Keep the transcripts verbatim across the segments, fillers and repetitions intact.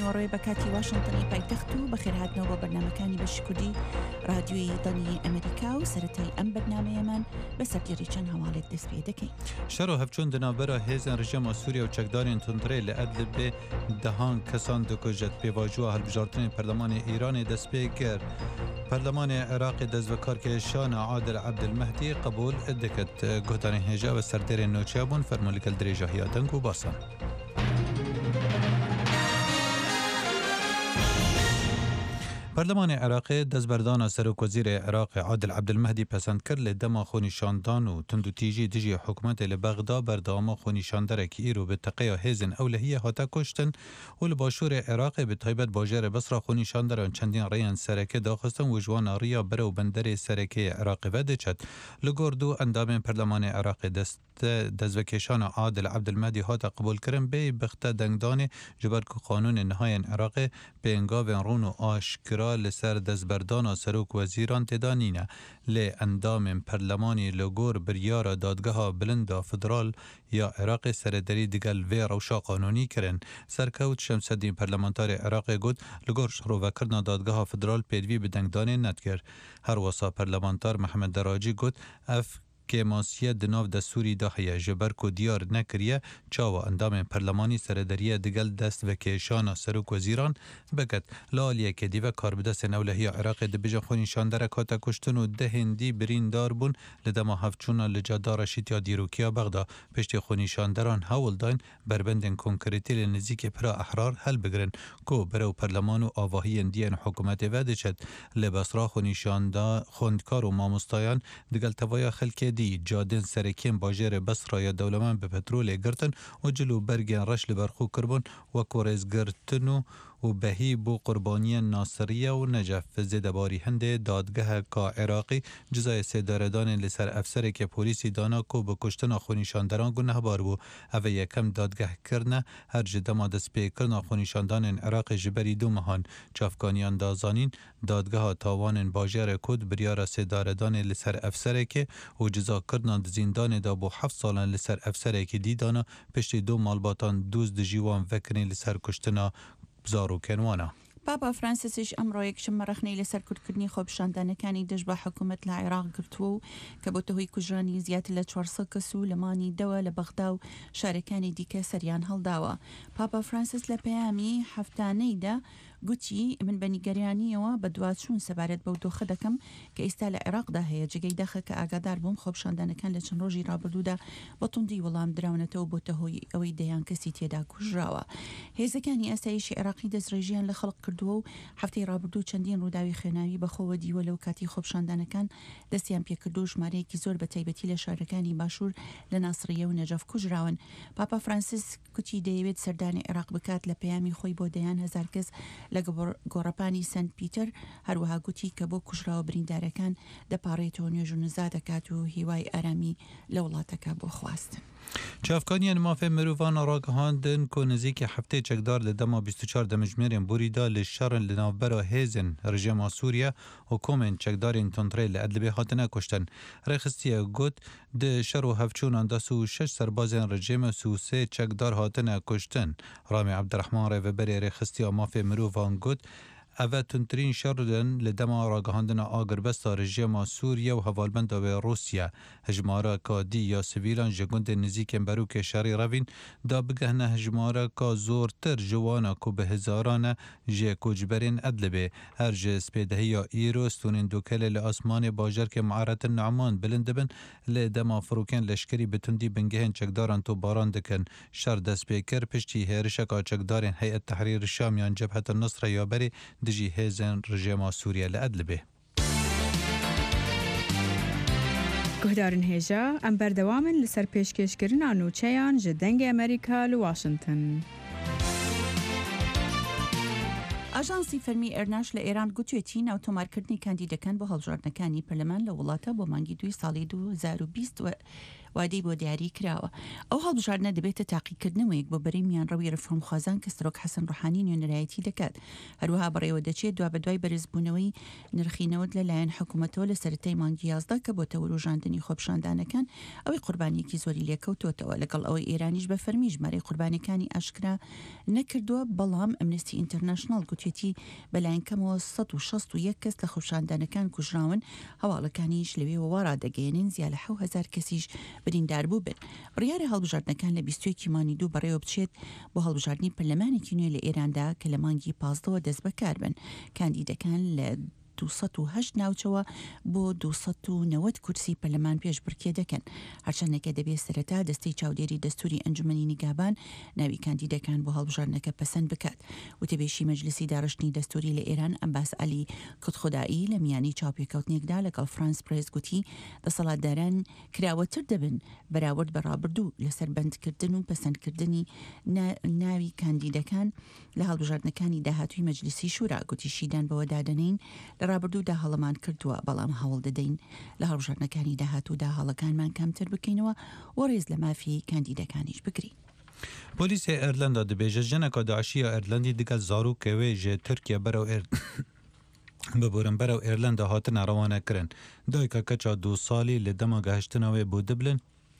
نەوەڕۆی بە کاتی واشنگتنی پایتەخت و بەخێرهاتنەوە بە بەرنامەکانی بەشی کوردی رادیۆی دڵی ئەمریکا و سەرەتای ئەم بەرنامەیەمان بەسەر لێری چەند هەواڵێک دەست پێ دەکەین. شەڕ و هەفچوون دنابەرە هێزن ڕژەما سووریا و چەکدارên تونترê li Idlibê dehan kesan dikujet pêvajoya hilbijartinên Perlemanê Îranê dest pê kir. Perlemanê Iraqê dezvekarkêşana Adil Abdilmehdî qebûl diket guhdarên hêja ve serdêrên nûçeya bûn fermo li gel dirêja hiya deng û basan. پەرلەمانی عێراقی دەستبەردانا سەرۆکوەزیرê Iraqê Adil Abdilmehdî pesend kir lê dema xwenîşandan û tundûtîjî dijî hikûmetê li Bexda berdewama xwenîşanderekî îro bi teqeya hêzên ewlehiyê hate kuştin û li başûrê Iraqê bi taybet bajarê Besra xwenîşanderan çendîn rêyên sereke daxistin û ji wan riya bere û benderê serekeyê Iraqê ve diçet. Li gor du endamên Perlemanê Iraqê dest dezvekêşana Adil Abdilmehdî hate qebûlkirin bê bixte dengdanê ji ber ku qanûnên nihayên Iraqê pêngavên rûn û aşkira li ser dezberdana serokvezîran têda nîne. Lê endamên Perlemanî li gor biryara dadgeha bilinda federal ya Iraqê serederî digel vê rewşa qanûnî kirin. Serkewt Şemseddîn parlamenterê Iraqê got li gor şirovekirina dadgeha federal pêdivî bi dengdanê nedkir. Her wesa parlamenter Mehmed Deracî got ev kêmasiye di nav destûrî de heye ji ber ku diyar nekiriye çawa endamên Perlemanî serederiye digel dest ve kêşana serokwezîran biket. Li aliyekê dîvek karbidestên ewlehiya Iraqê dibêje xwenîşanderek hate kuştin û dehên dî birîndar bûn li dema hevçûna li cadara şîtiya dîrokiya Bexda. Piştî xwenîşanderan hewl dayn berbendên konkrêtî li nizîkê pira ehrar helbigirin ku berew Perleman û avahiyên diyên hikûmetê ve diçet. Li Besra xwenîşanda xwendkar û mamostayan digel tevaya xelkê cadên serekên bajarê Besraya dewlemen bi petrolê girtin û cil û bergên reş li berxwe kirbûn wekû rêzgirtin û û behî bû qurbaniyên Nasiriye û Necef. Zêdebarî Hindê dadgeheka Iraqî cizayê sêdaredanên li ser efserekê polîsî dana ku bi kuştina xwenîşanderan gunehbar bû. Ev ê yekem dadgehkirine her ji dema destpêkirina xwenîşandanên Iraqê ji berî du mehan. Çavkaniyan da zanîn dadgeha tawanên bajarê Kurd biryara sêdaredanê li ser efserekê û cizakirina di zîndanê da bû heft salan li ser efserekî dî dana piştî du malbatan dûz di jî wan vekirin li ser kuştina zarokên wan e. Papa Francis ئەمڕۆ یەکشەممە ڕەخنەی لەسەر کورتکردنی خۆپیشاندانەکانی دەست بە حکوومەت لە عێراق گرتووە و کە بۆتە هۆی کوژرانی زیاتر لە چوارسەد کەس و لەمانی دەوە لە بەغدا و شارەکانی دیکە سەریان هەڵداوە. پاپا فرانسیس لە پەیامی هەفتانەیدا گوتی من بە نیگەرانیەوە بە دوواچوون سەبارەت بەو دۆخە دەکەم کە ئێستا لە عێراقدا هەیە. جگەی دەخە کە ئاگادار بووم خۆپیشاندانەکان لە چەند ڕۆژی ڕابردوودا بە توندی وەڵام دراونەتەوە بۆتە هۆی ئەوەی دەیان کەسی تێدا کوژراوە. هێزەکانی ئاسایشی عێراقی دەستڕێژیان لە خەڵق کردووە و هەفتەی ڕابردوو چەندین ڕووداوی خوێناوی بەخۆوە دیوە لەو کاتی خۆپیشاندانەکان دەستیان پێکردو ژمارەیەکی زۆر بە تایبەتی لە شارەکانی باشوور لە ناسریە و نەجەف کوژراون. پاپا فرانسیس کوتی دەیەوێت سەردانی عێراق بکات لە پەیامی خۆی بۆ دەیان هەزار کەس لە گۆڕەپانی سنت پیتر. هەروەها گوتی کە بۆ کوژراوە بریندارەکان دەپاڕێتەوە نوێژ و نزا دەکات و هیوای ئارامی لە وڵاتەکە بۆ خواستن. Çavkaniyên mafê mirovan ragihandin ku nizîkî heftê çekdar li dema bîst û çar demijmêrên borî da li şerin li navbera hêzên rejima Sûriye û komên çekdarên tuntrê li Idlibê hatine kuştin. Rêxistiye got di şer û hevçûnan dest û şeş serbazên rejîma û sê çekdar hatine kuştin. Ramî Abdirehman rêveberê rêxistiya mafê mirovan got ev tuntirîn şerin li dema ragihandina agirbesta rejima Sûriye û hevalbenda wê Rûsya. Hejmareka dî ya sivîlan ji gundên nizîkên berûkê şerî revîn da bigihne hejmareka zortir ji wana ku bi hizaran e jê koçberên Idlibê. Her ji spêdehiya îro stûnên dokelê li asmanê bajarkê Mu'eretin Nu'man bilind dibin lê dema firokên leşkerî bi tundî bingehên çekdaran tûbaran dikin. Şer dest pê kir piştî hêrişeka çekdarên Heyet Tehrîr Şam yan Cebhetin Nusra ya berê dijî hêzên rejima Sûriye li Idlibê. Guhdarên hêja em berdewamin li ser pêşkêşkirina nûçeyan ji dengê Amerîka li Washington. ئاژانسی فەرمی ئێرناش لە ئێران گوتوێتی ناوتۆمارکردنی کاندیدەکان بۆ هەڵبژاردنەکانی پەرلەمان لە وڵاتە بۆ مانگی دوی ساڵی دوو هەزار و بیست وادەی بۆ دیاری کراوە ئەو هەڵبژاردنە دەبێتە تاقیکردنەوەیەک بۆ بەرەمیان ڕەوی ڕفڕۆمخوازان کە سەرۆک حەسەن ڕوحانی نوێنەرایەتی دەکات هەروەها بەڕێوە دەچێت دوا بە دوای بەرزبوونەوەی نرخینەوەت لەلایەن حکوومەتەوە لە سەرەتای مانگی یازدە کە بۆ تەوروژاندنی خۆپشاندانەکان ئەوەی قوربانیەکی زۆری لێکەوتۆتەوە لەگەڵ ئەوەی ئێرانیش بە فەرمی ژمارەی قوربانەکانی ئاشکرا نەکردووە بەڵام ئەمنستی ئینتەرناشنال گوتێتی بەلایەن کەمەوە سەد و شەست و یەک کەس لە خۆپشاندانەکان کوژراون هەواڵەکانیش لەوێەوە ڕادەگەیەنن زیاد لە حەوت هەزار کەسیش بریندار بوو بن بڕیارە هەڵبژاردنەکان لە بیستوەیەکی مانی دوو بەڕێوە بچێت بۆ هەڵبژاردننی پەرلەمانێکی نوێ لە ئێراندا کە لە مانگی پازدەوە دەست بەکار بن کاندیدەکان لە دووسەد و هەشت ناوچەوە بۆ دووسەد و نەوەت کورسی پەرلەمان پێش بڕکێ دەکەن هەرچەندەکە دەبێت سەرەتا دەستەی چاودێری دەستوری ئەنجومەنی نیگابان ناوی کاندیدەکان بۆ هەڵبژاردنەکە پەسەند بکات وتەبێشی مەجلیسی داڕشتنی دەستوری لە ئێران ئەمباس عەلی کتخودایی لە میانی چاوپێکەوتنێکدا لەگەڵ فرانس پرێس گوتی دەسەڵاتداران کراوەتر دەبن بەراورد بە ڕابردوو لەسەر بەندکردن و پەسەندکردنی ناوی کاندیدەکان لە هەڵبژاردنەکانی داهاتووی مەجلیسی شورا گوتیشیدان بەوە دادەنین لە ڕابردوودا هەڵەمان کردووە بەڵام هەوڵ دەدەین لە هەڵبژاردنەکانی داهاتوودا هەڵەکانمان کەمتر بکەینەوە و ڕێز لە مافی کاندیدەکانیش بکرین. پۆلیسی ئێرلندا دەبێژە ژنەکە داعشیە ئێرلندی دەگەڵ زاروکەوێ ژێ تورکیا بەرەو ئێر ببورن بەرەو ئێرلندا هاتنە ڕەوانەکردن دایکە کەچا دوو ساڵی لە دەما گەهشتنەوەی بۆ دبلن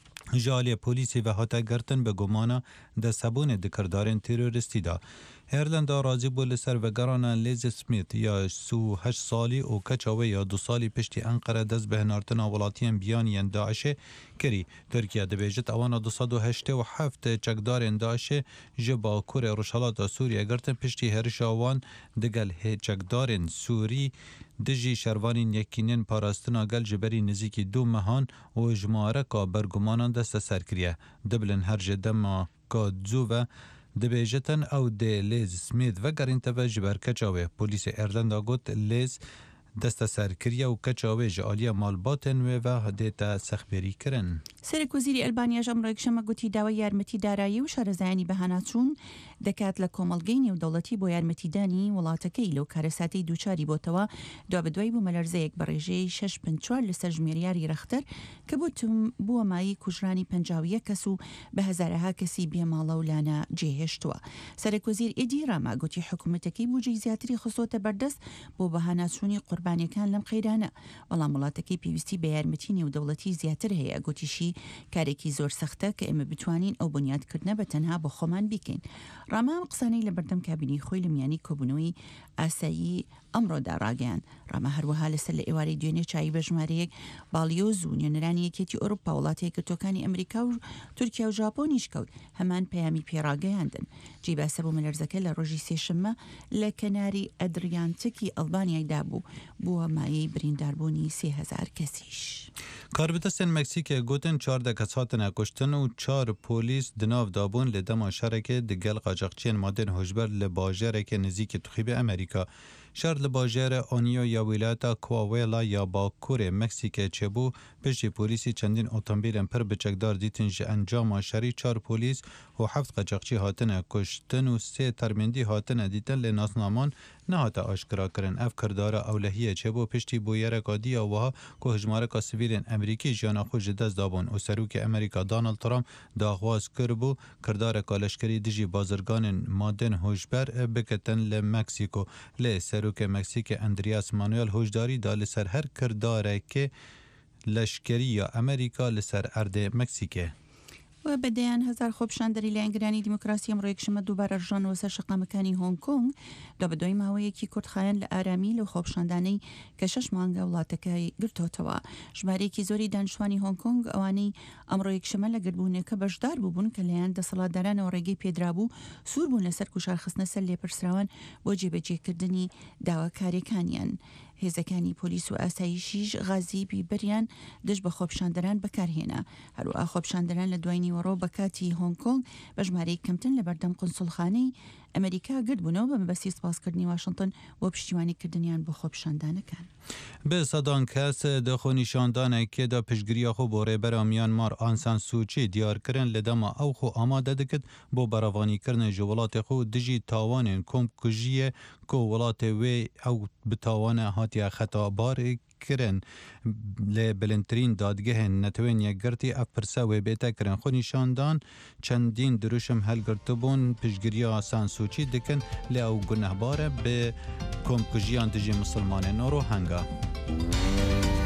ژالێ پۆلیسی بە هاتە گرتن بە گومانە دەسەبوونێ دکردارên تێرۆریستی دا ئێرلندا رازی بوو لەسەر vegeranan Liz Smith ya سی و هەشت ساڵی û keça wê ya du salî piştî Enqere dest bi hinartina welatiyên biyaniyên Daişê kirî. Tirkiye dibêjit ewana du sed û heştê û heft çekdarên Daişê ji Bakurê Rojhilatê Sûriye girtin piştî herişa wan digel hê çekdarên Sûrî dijî şervanên yekînên parastina gel ji berî nizîkî du mehan û jmareka bergumanan deste ser kiriye. Dibilin her ji dema ka zû ve dibêjitin ew dê Liz Smith vegerîn teve ji ber keça wê. Polîsê Îrlanda got Liz deste serkiriye û keça wê ji aliya malbatên wê ve dête sexbêrî kirin. سەرۆکوەزیری ئەلبانیا ئەمڕۆ یەکشەمە گوتی داوای یارمەتی دارایی و شارەزایانی بەهاناچوون دەکات لە کۆمەڵگەی نێودەوڵەتی بۆ یارمەتیدانی وڵاتەکەی لەو کارەساتەی دووچاری بۆتەوە دوا بەدوای بوو مەلەرزەیەک بە ڕێژەیە شەش پنج چوار لەسەر ژمێریاری رەختەر کە بوتم بووە مایی کوژرانی پەنجاو یەک کەس و بە هەزارەها کەسی بێماڵە و لانە جێهێشتووە. سەرۆکوەزیر ئێدی ڕاما گوتی حکوومەتەکەی بوجی زیاتری خستۆتە بەردەست بۆ بەهاناچوونی قوربانیەکان لەم قەیرانە بەڵام وڵاتەکەی پێویستی بە یارمەتی نێودەوڵەتی زیاتر هەیە گوتیشی کارێکی زۆر سەختە کە ئێمە بتوانین ئەو بنیادکردنە بە تەنها بۆ خۆمان بیکەین. ڕاما قسانەی لە بەردەم کابینی خۆی لە میانی کۆبوونەوەی ئاسایی ئەمڕۆدا ڕاگەیان. ڕاما هەروەها لەسەر لە ئێوارەی دوێنێ چایی بە ژمارەیەک باڵیۆز و نوێنەرانی یەکێتی ئەوروپا وڵاتی یەکگرتوەکانی ئەمریکا و تورکیا و ژاپۆنیش کەوت هەمان پەیامی پێڕاگەیاندن. جێباسە بۆ مەلەرزەکە لە ڕۆژی سێشەممە لە کەناری ئەدریانتیکی ئەڵبانیایدا بوو بووە مایەی برینداربوونی سێ هەزار کەسیش. کاربدەستên Meksîkê gotin çardeh kes hatine kuştin û çar polîs di nav dabûn lê dema şerekê di gel qaçaxçiyên madên hojber li bajarekê nizîkî Tuxîbê Amerîka. Şer li bajarê Onyo ya wîlayeta Coahuila ya Bakurê Meksîkê çêbû piştî polîsî çendîn otomobîlên pir biçekdar dîtin ji encama şerî çar polîs û heft qaçaxçî hatine kuştin û sê termêndî hatine dîtin lê nasnaman nehate aşkira kirin. Ev kirdara ewlehiyê çêbû piştî bûyereka diya wiha ku hejmareka sivîlên Amerîkî jiyana xwe ji dest dabûn û serokê Amerîka Donald Trump daxwaz kirbû kirdareka leşkerî dijî bazirganên madên hojber bikitin li Meksîko. Lê serokê Meksîkê Andreas Manuel hojdarî da li ser her kirdarekê leşkerî ya Amerîka li ser erdê Meksîkê. و بەدەیان هەزار خۆپشاندەری لایەنگرانی دیموکراسی ئەمڕۆ یەکشەمە دووبارە ڕژانەوە سەر شەقامەکانی هۆنگ کۆنگ دا بەدوای ماوەیەکی کورتخایەن لە ئارامی لەو خۆپشاندانەی کە شەش مانگە وڵاتەکەی گرتوتەوە. ژمارەیەکی زۆری دانیشتوانی هۆنگ کۆنگ ئەوانەی ئەمڕۆ یەکشەمە لە گربوونێکە بەشدار بووبوون کە لەیان دەسەڵاتدارانەوە ڕێگەی پێدرابوو سوور بوون لەسەر کوشارخستنە سەر لێپرسراوان بۆ جێبەجێکردنی داواکاریەکانیان. هێزەکانی پۆلیس و ئاسایشیش غازی بیبەریان دژ بە خۆپشاندەران بەکارهێنا. هەروە خۆپشاندەران لە دوای نیوەڕۆ بە کاتی هۆنگ کۆنگ بە ژمارەی کەمتن لە بەردەم قونسوڵخانەی ئەمریکا گرت بوونەوە بە مەبەستی سپاسکردنی واشنگتن بۆ پشتیوانیکردنیان بۆ خۆپشاندانەکان. Bi sedan kes di xwenîşandanekê de piştgiriya xwe bo rêbera Myanmar Aung San Suu Kyi diyar kirin lê dema ew xwe amade dikit bo beravanîkirinê ji welatê xwe dijî tawanên komkujiyê ku welatê wê ew bi tawanê hatiye xetabarê kirin lê bilindtirîn dadgehên netewên yekgirtî ev pirsa wê bête kirin. Xwe nîşandan çendîn dirûşim helgirtibûn piştgiriya Sansuçî dikin lê ew gunehbar e bi komkujiyan dijî musilmanên Rohingya.